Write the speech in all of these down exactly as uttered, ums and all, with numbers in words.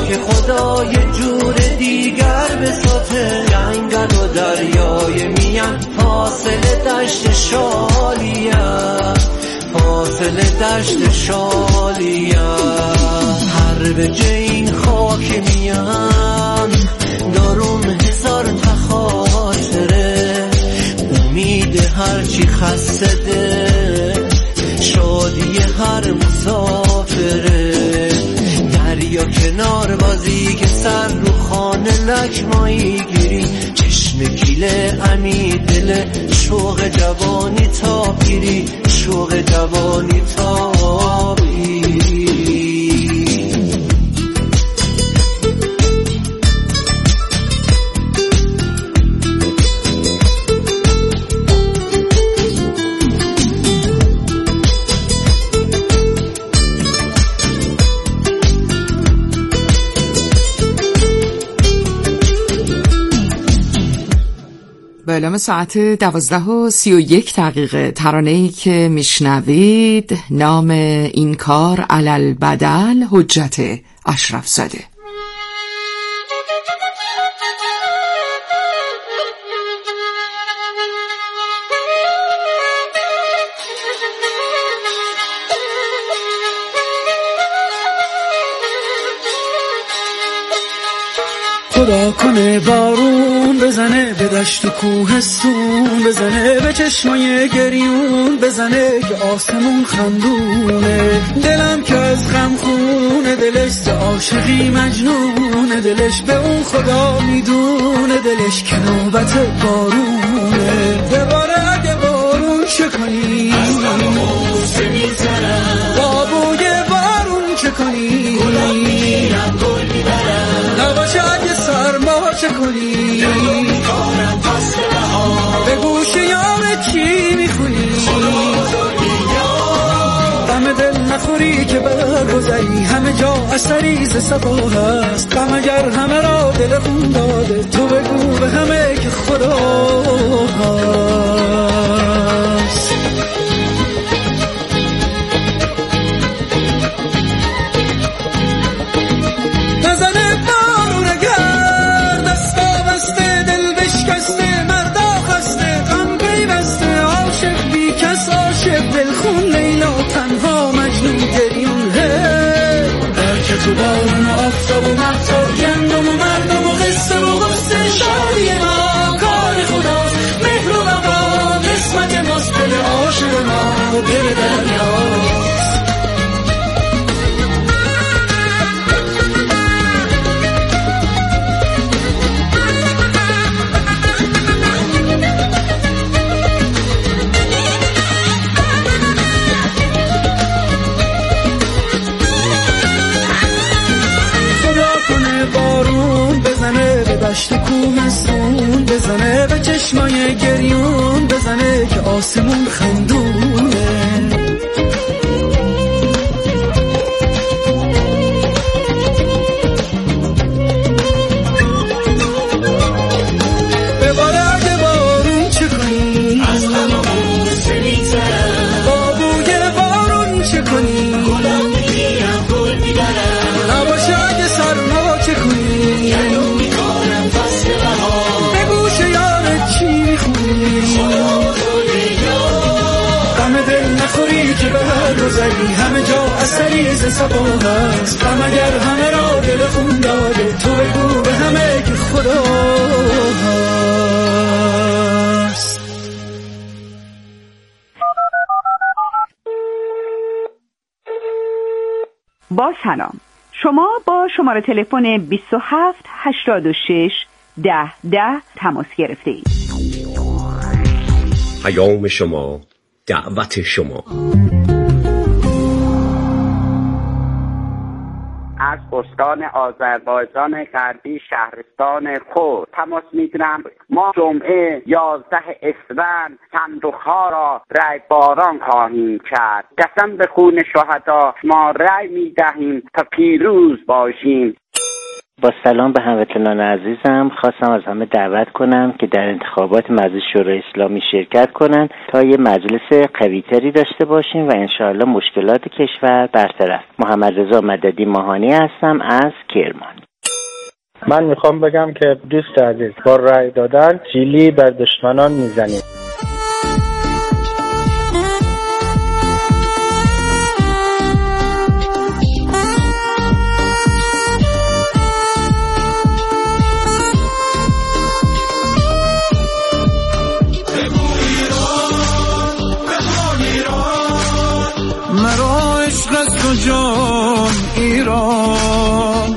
که خدا یه جور دیگر بساته. جنگل و دریای میم فاصله دشت شالیم، فاصله دشت شالیم. هر به جه این خاک میم داروم هزار تا خاطره. امید هرچی خسته ده، شادی هر مسافره. دریا کنار بازی که سر رو خانه لکمایی گیری. چشم کیله امی دل شوق جوانی تا پیری، شوق جوانی تا پیری. به اعلام ساعت دوازده و سی و یک دقیقه ترانه‌ای که میشنوید نام این کار علل بدل حجت اشرف زاده. خدا کنه بارون بزنه به دشت و کوهستون، بزنه به چشمای گریون، بزنه که آسمون خندونه. دلم که از غم خونه، دلش ز عاشقی مجنونه. دلش به اون خدا میدونه، دلش که نوبت بارونه. دوباره اگه بارون چه کنی، از غم و غصه میزنم. بابوی بارون چه کنی، گلم میگیرم گل میبرم. نباشه اگه سرما چه کنی، میکنم پس بهار. به گوش یار چی میخونی، غم دل نخوری که برگذری. همه جا اثری ز صفا هست، غم اگر همه را دل خون داده. تو بگو به همه که خدا هست. تو بارون و آفتاب و مهتاب، گندم و مردم و قصه و قصه. شادی ما کار خداست، مهر و وفا قسمت ماست. دل عاشق ما دل دریاست. دشت کوهستون، بزنه به چشمای گریون، بزنه که آسمون خندونه. بباره اگه بارون چه کنی، از غم و غصه میگذرم. بابوی بارون چه کنی، گلم میگیرم گل میبرم. نباشه اگه سرما چه کنی، که برگذری. همه جا اثری ز صفا هست، غم اگر همه را دل خون داده. تو بگو به همه که خدا هست. با سلام، شما با شماره تلفن بیست و هفت هشتاد و شش ده ده تماس گرفته اید. پیام شما، دعوت شما. از استان آذربایجان غربی شهرستان خود تماس میگیرم. ما جمعه یازده اسفند صندوق‌ها را رأیباران خواهیم کرد. قسم به خون شهدا ما رأی میدهیم تا پیروز باشیم. با سلام به هموطنان عزیزم، خواستم از همه دعوت کنم که در انتخابات مجلس شورای اسلامی شرکت کنن تا یه مجلس قوی‌تری داشته باشیم و انشاءالله مشکلات کشور برطرف. محمد رضا مددی ماهانی هستم از کرمان. من میخوام بگم که دوست عزیز، با رأی دادن جیلی بر دشمنان میزنیم. مرا عشق از تو جان ایران،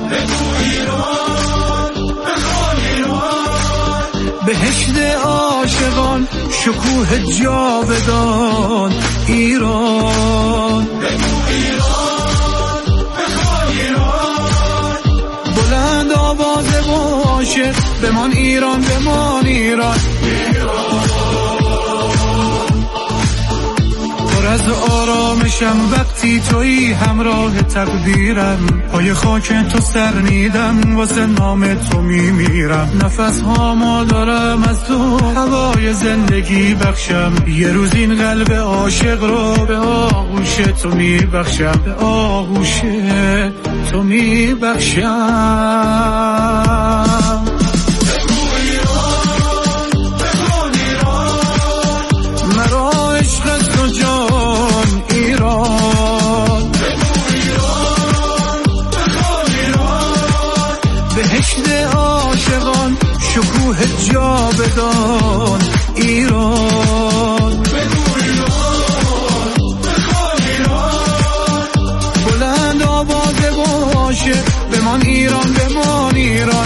بهشت عاشقان شکوه جاودان ایران، بلند آواز عاشق بمان ایران، بمان ایران، پر از آرامشم وقتی تویی همراه تقدیرم، پای خاک تو سر میدم واسه نام تو میمیرم، نفس هامو دارم از تو هوای زندگی بخشم، یه روز این قلب عاشق رو به آغوش تو میبخشم، به آغوش تو میبخشم. بهشت عاشقان شکوه جاودان ایران، بلند آواز عاشق بمان ایران، بمان ایران.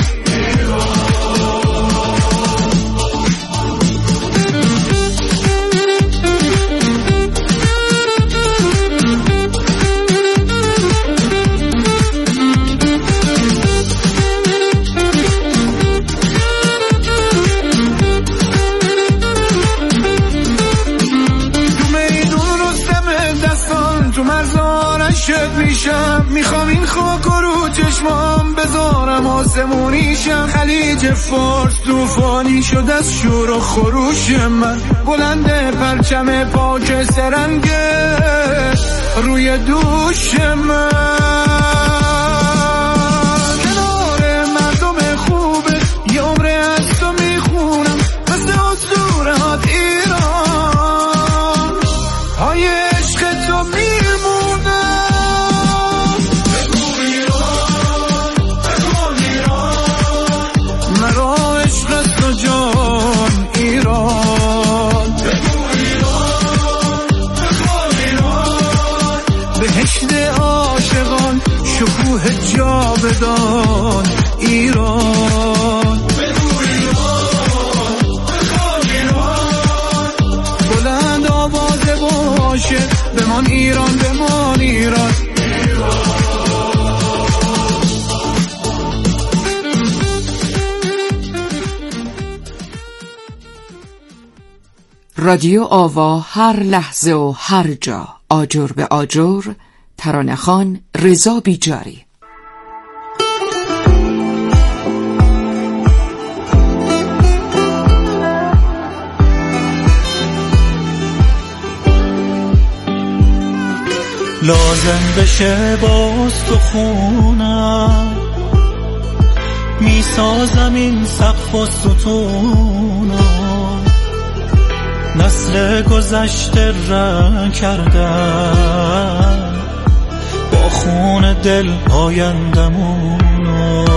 میخوام این خاک و رو چشمام بذارم آسمونیشم، خلیج فارس توفانی شد از شور و خروش من، بلند پرچم پاک سرنگه روی دوش من، کنار مردم خوبه یه عمره از تو میخونم، مثل اسطورهات ایران، های عشق تو میمونه. جان ایران، بهشت عاشقان شکوه جاودان ایران، بلند آواز عاشق بمان ایران، بمان ایران. رادیو آوا هر لحظه و هر جا، آجر به آجر، ترانه‌خوان رضا بیجاری. لازم بشه باز تو خونم، میسازم این سقف و ستونم، نسل گذشته رنگ کردن با خون دل آیندمونو،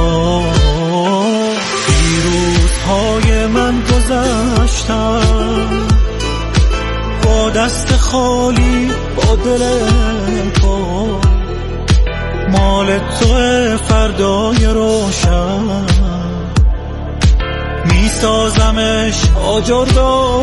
پیروزهای من گذشتن با دست خالی، با دل پر مال توی فردای روشن، میسازمش آجر به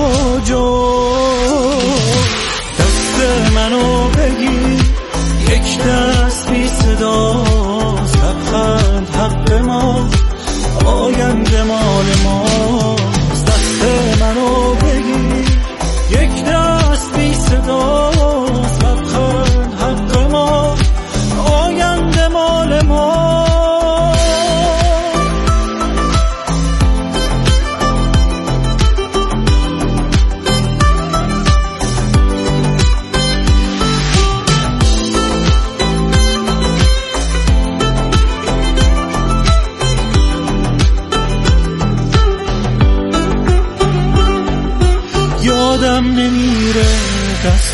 آجر، دست منو بگیر یک دست بی صدا، لبخند حق ما، آینده مال ما، دست منو بگیر یک دست بی صدا، لبخند حق ما، آینده مال ما.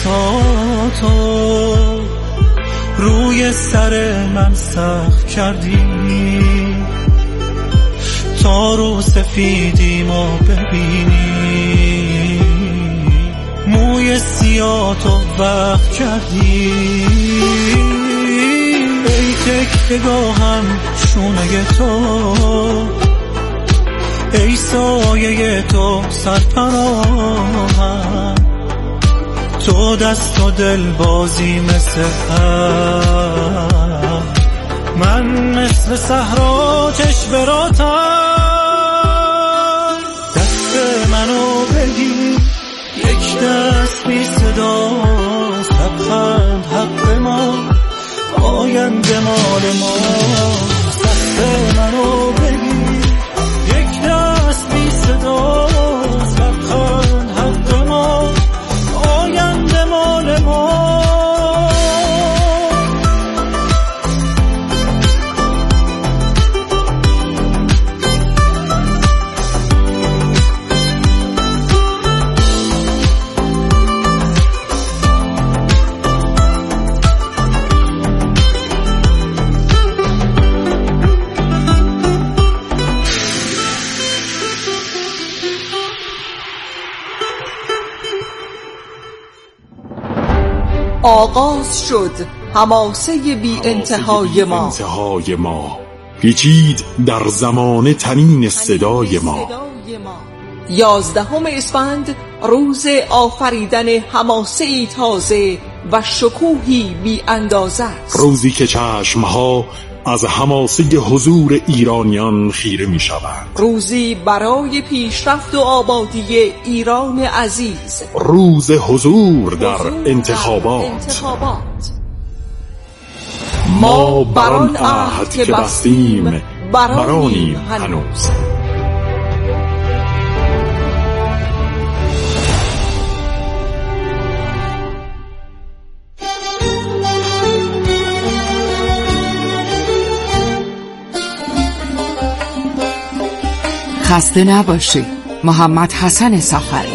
بساتو روی سر من سخت کردی تا رو سفیدیمو ببینی، موی سیاتو وقت کردی. ای تکیه‌گاهم شونه تو، ای سایه تو سرپناهم، تو دست و دل بازی مثل هم، من مثل صحرا چشم راتم. دست منو بگیر یک دست بی صدا، لبخند حق ما، آینده مال ما. دست منو بگیر یک دست بی صدا، لبخند حق ما، آینده مال ما. آغاز شد حماسه بی انتهای ما، انتهای ما پیچید در زمان تنین صدای ما. یازدهم اسفند روز آفریدن حماسه‌ای تازه و شکوهی بی اندازه است. روزی که چشمها از حماسه حضور ایرانیان خیره می شوند. روزی برای پیشرفت و آبادی ایران عزیز. روز حضور در انتخابات. انتخابات. ما بران عهد که بستیم برانیم هنوز. خسته نباشی. محمد حسن سفری.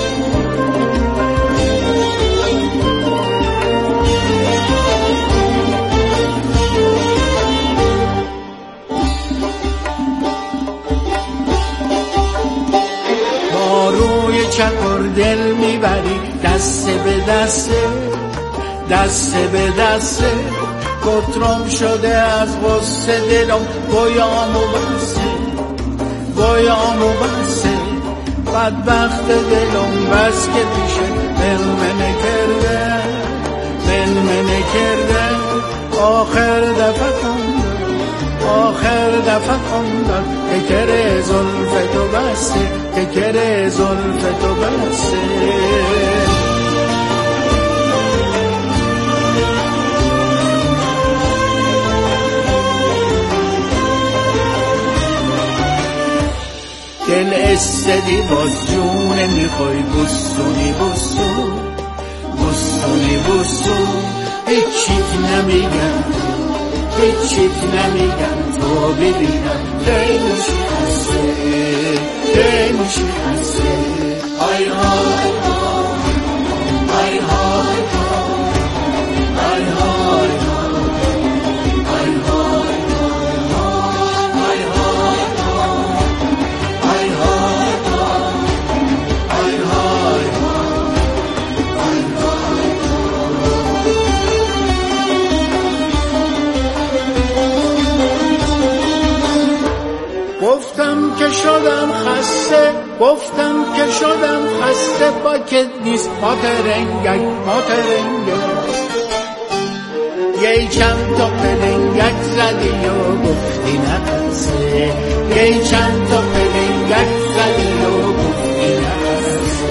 با روی چکر دل میبری دست به دست، دست به دست، کترم شده از غصه دلم، گویامو بسته گویامو بسته، بدبخت دلم بس که پیشه ملمنه کرده ملمنه کرده. آخر دفعه خوندم آخر دفعه خوندم که کره زلف تو بسته که کره زلف تو بسته. دل استدی باز جونه میخوای بستونی بستون بستونی بستون. هیچیت نمیگم هیچیت نمیگم تو ببینم خیلیشی هسته خیلیشی هسته. آی های آی های آی های گفتم که شدم خسته گفتم که شدم خسته با که نیست ماترنگک ماترنگک. یه چند تا پلنگک زدی و گفتی نخسته، یه چند تا پلنگک زدی و گفتی نخسته.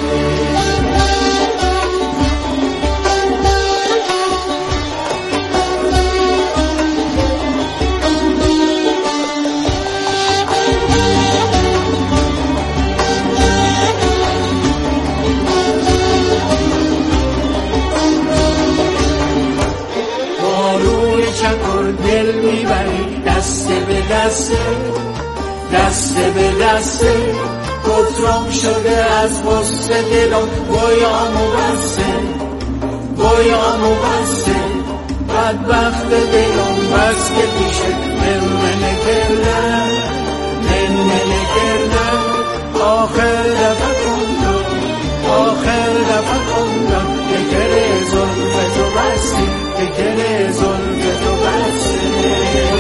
دل میبری دست به دست دست به دست، کترم شده از غصه دلم گویامو بسته بایامو بسته بدبخت دلم بس که پیشه منمنه کردم منمنه کردم آخر دفع کندم آخر دفع کندم که کره ظلم تو بسته که کره ظلم تو بسته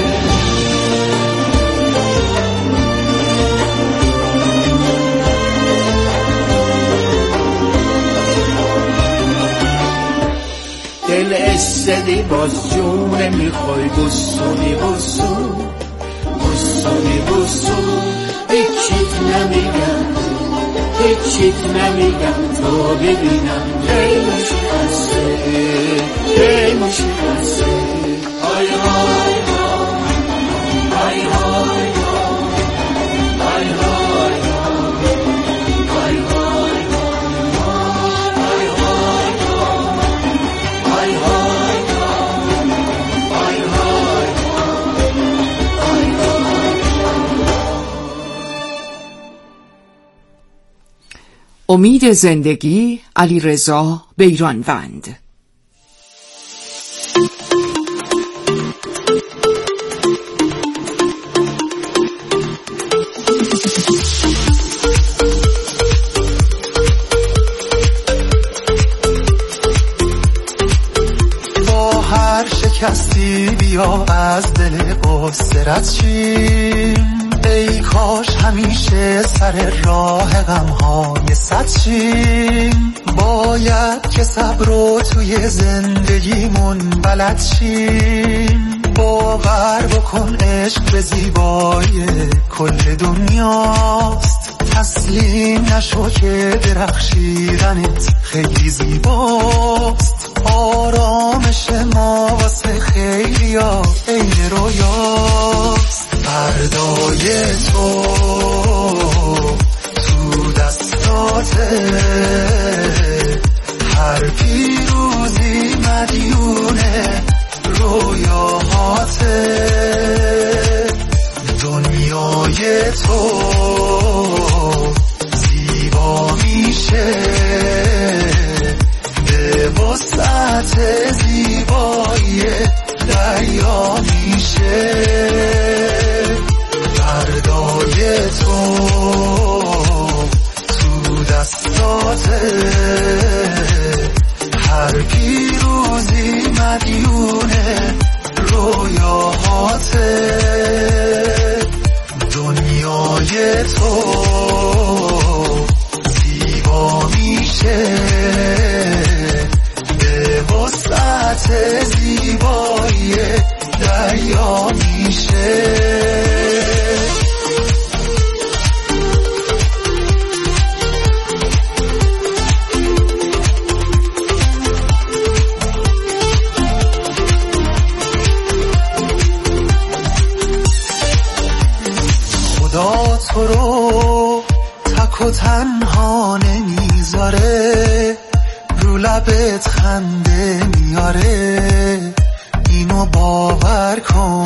دل استدی باز جونه میخوای بسونی بسون بسونی بسون هیچیت نمیگم هیچیت نمیگم تو ببینم کی مشخصه کی مشخصه آی های های های های های امید زندگی، علیرضا بیرانوند. با هر شکستی بیا از دل بسرت چیم، ای کاش همیشه سر راه غمهای صد شیم. باید که صبر رو توی زندگیمون بلد شیم. باور بکن عشق به زیبایی کل دنیاست. تسلیم نشو که درخشیدنت خیلی زیباست. آرامش ما واسه خیلیا عین رویاست. فردای تو تو دستاته، هر پیروزی مدیونه رویاهاته. دنیای تو زیبا میشه به وسعت زیبایی دریا میشه. فردای تو تو دستاته، هر پیروزی مدیونه رویاهاته. دنیای تو زیبا میشه به وسعت زیبایی دریا میشه. خدا تو رو تک و تنها نمیذاره، رو لبت خنده میاره. اینو باور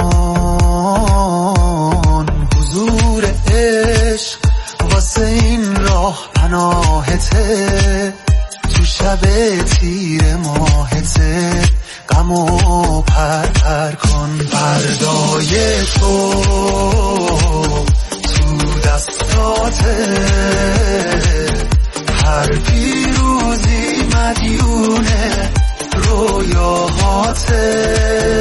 کن، حضور عشق واسه این راه پناهته. تو شب تیر ماهته غمو پر پر کن. فردای تو تو دستاته، هر پیروزی مدیونه رویاهاته.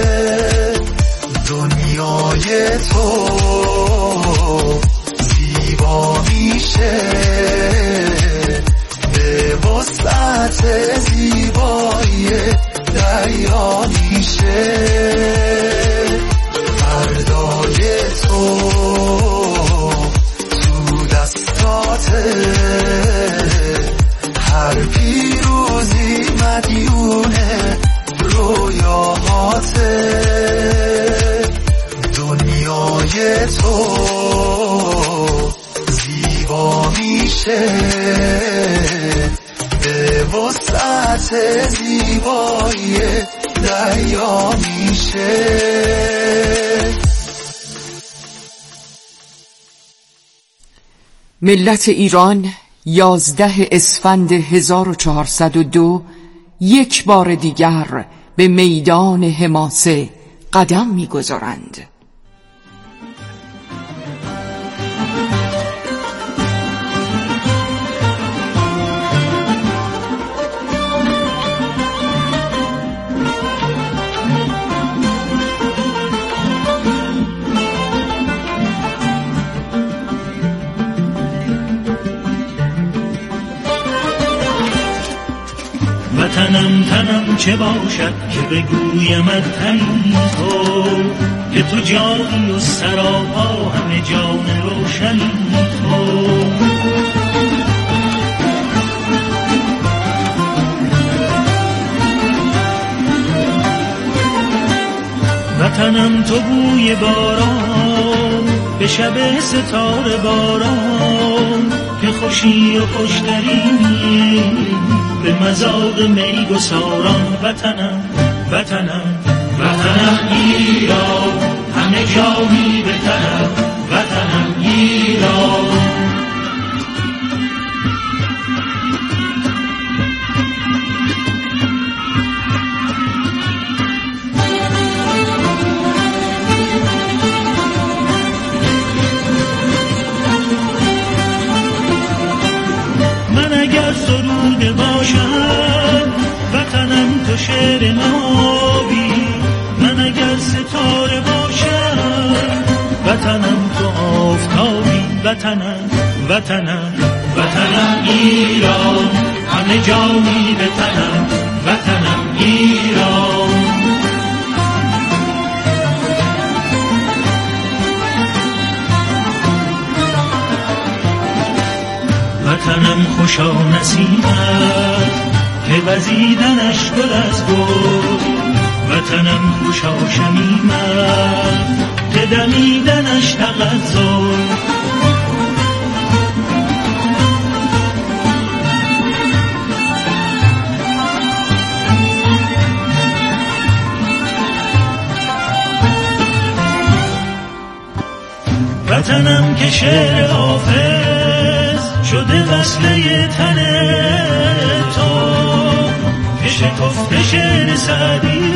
دنیای تو زیبا میشه به وسعت زیبایی دریا میشه. فردای تو تو دستاته، هر پیروزی مدیونه رویاهاته. دنیای تو زیبا میشه به وسعت زیبایی دریا میشه. ملت ایران، یازده اسفند هزار و چهارصد و دو یک بار دیگر به میدان حماسه قدم می‌گذارند. وطنم تنم چه باشد که بگویمت تنی تو، که تو جانی و سراپا همه جان روشنی تو. وطنم تو بوی باران به شب ستاره باران، که خوشی و خوشترینی به مذاق می گساران. وطنم وطنم وطنم ایران، همه جانی به تنم. وطنم ایران، من اگر سروده باشم وطنم تو شعر نابی، من اگر ستاره باشم وطنم تو آفتابی. وطنم وطنم وطنم ایران، همه جانی به تنم. وطنم ایران، وطنم خوشا نسیمت که وزیدنش گل از گل. وطنم خوشا شمیمت که دمیدنش تغزل. وطنم که شعر حافظ شده وصله تن تو، که شکفته شعر سعدی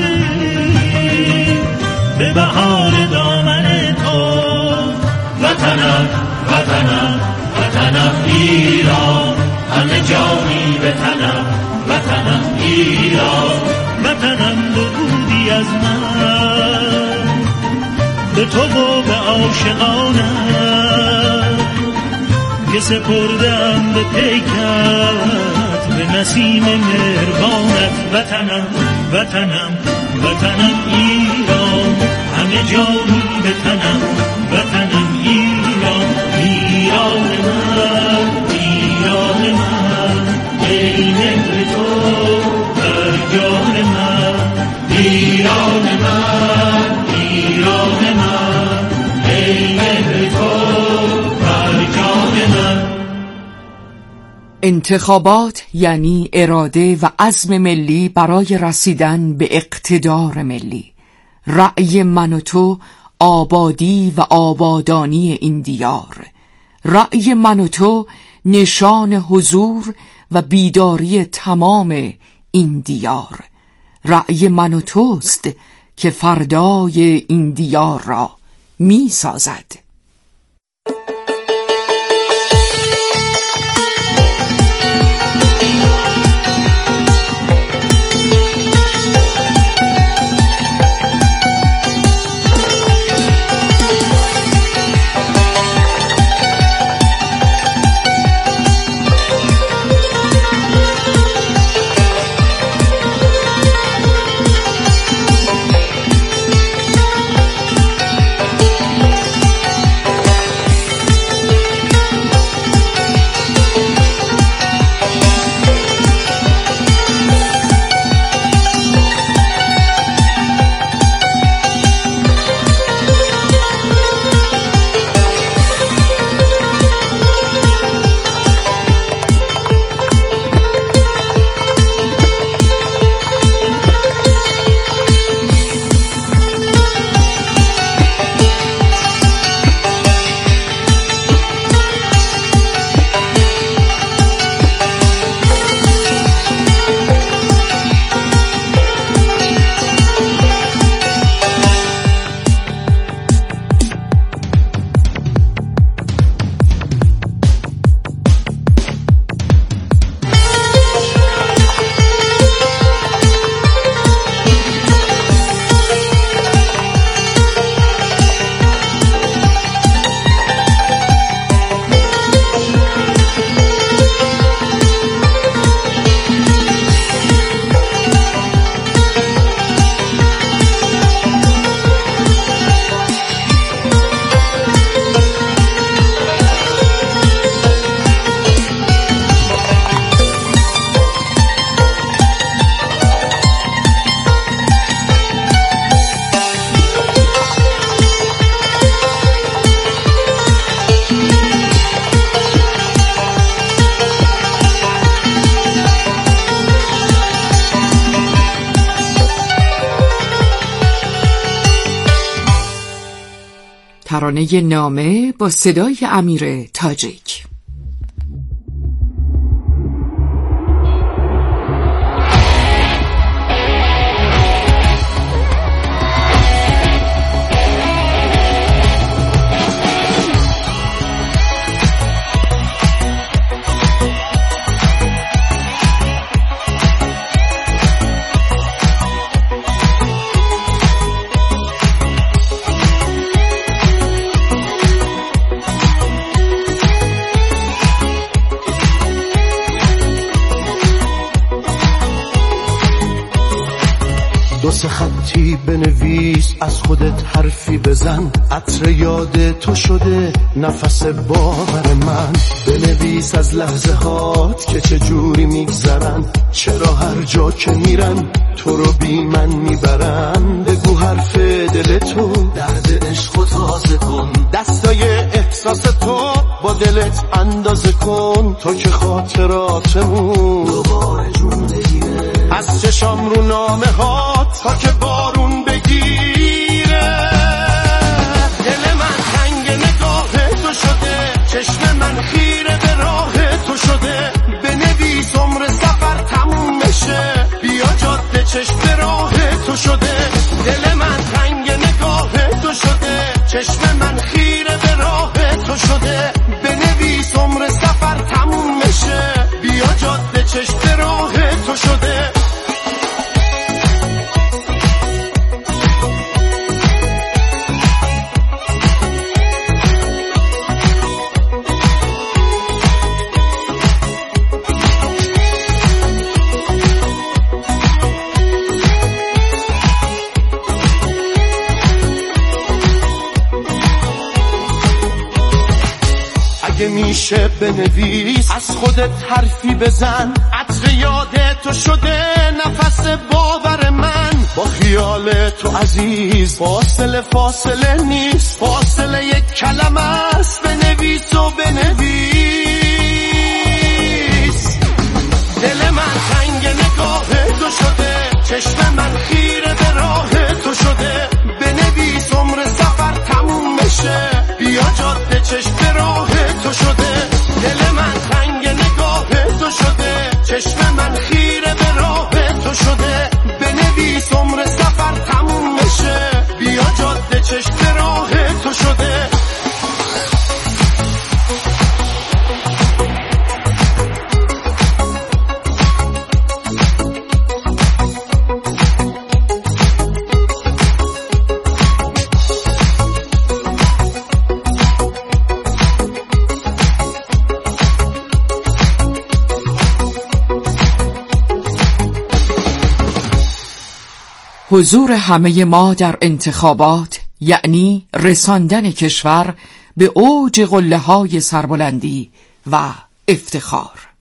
به بهار دامن تو. وطنم وطنم وطنم ایران، همه جانی به تنم. وطنم ایران، وطنم درودی از من به تو و به عاشقانم، که سپردم به پیکت به نسیم مهربانت. وطنم وطنم وطنم ایران، همه جانی به تنم. وطنم ایران، ایران من، ایران من، ای مهر تو بر جان من. ایران من، ایران من، ای مهر تو بر جان من. انتخابات یعنی اراده و عزم ملی برای رسیدن به اقتدار ملی. رأی من و تو آبادی و آبادانی این دیار. رأی من و تو نشان حضور و بیداری تمام این دیار. رأی من و توست که فردای این دیار را می سازد. ترانه نامه با صدای امیر تاجیک. دو سه خطی بنویس، از خودت حرفی بزن، عطر یاد تو شده نفس باور من. بنویس از لحظه هات که چه جوری میگذرن، چرا هر جا که میرن تو رو بی من میبرن. بگو حرف دل تو، درد عشق تازه کن، دستای احساس تو با دلت اندازه کن. تو که خاطراتمون دوباره جون بگیره، از چشام رو نامه ها تا که بارون بگیره. دل من تنگ نگاه تو شده، چشم من خیره به راه تو شده. بنویس عمر سفر تموم بشه، بیا جاده چشم به راه تو شده. دل من تنگ نگاه تو شده، چشم من خیره به راه تو شده. بنویس عمر سفر تموم بشه، بیا جاده چشم به راه تو شده. اگه میشه بنویس، از خودت حرفی بزن، عطر یاد تو شده نفس باور من. با خیال تو عزیز فاصله فاصله نیست، فاصله یک کلمه است. بنویس و بنویس. دل من تنگ نگاه تو شده، چشم من خیره به راه تو شده. بنویس عمر سفر تموم بشه، بیا جاده چشم به راه تو شده. دل من تنگ نگاه تو شده، چشم من خیره به راه تو شده. بنویس عمر سفر تموم بشه، بیا جاده چشم به راه تو شده. حضور همه ما در انتخابات یعنی رساندن کشور به اوج قله‌های سربلندی و افتخار.